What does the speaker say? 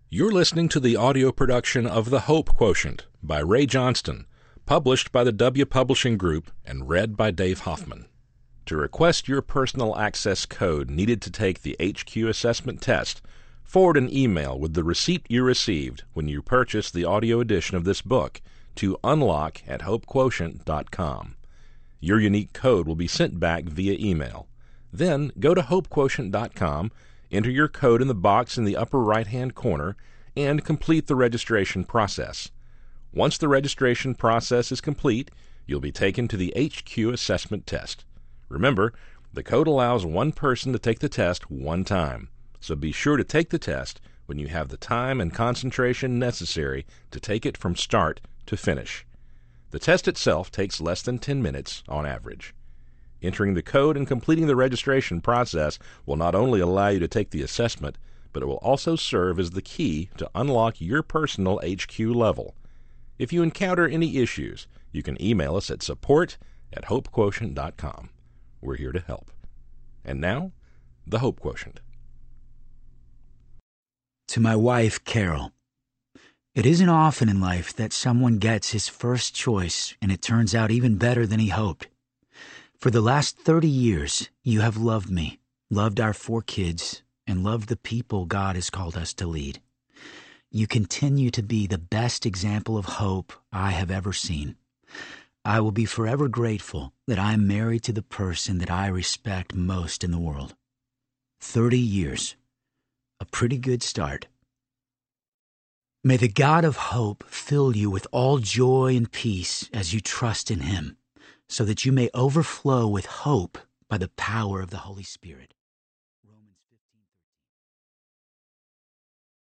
You're listening to the audio production of The Hope Quotient by Ray Johnston, published by the W Publishing Group and read by Dave Hoffman. To request your personal access code needed to take the HQ assessment test, forward an email with the receipt you received when you purchased the audio edition of this book to unlock@hopequotient.com. Your unique code will be sent back via email. Then go to hopequotient.com, enter your code in the box in the upper right-hand corner, and complete the registration process. Once the registration process is complete, you'll be taken to the HQ assessment test. Remember, the code allows one person to take the test one time, so be sure to take the test when you have the time and concentration necessary to take it from start to finish. The test itself takes less than 10 minutes on average. Entering the code and completing the registration process will not only allow you to take the assessment, but it will also serve as the key to unlock your personal HQ level. If you encounter any issues, you can email us at support@hopequotient.com. We're here to help. And now, the Hope Quotient. To my wife, Carol. It isn't often in life that someone gets his first choice and it turns out even better than he hoped. For the last 30 years, you have loved me, loved our 4 kids, and loved the people God has called us to lead. You continue to be the best example of hope I have ever seen. I will be forever grateful that I am married to the person that I respect most in the world. 30 years. A pretty good start. May the God of hope fill you with all joy and peace as you trust in Him, so that you may overflow with hope by the power of the Holy Spirit.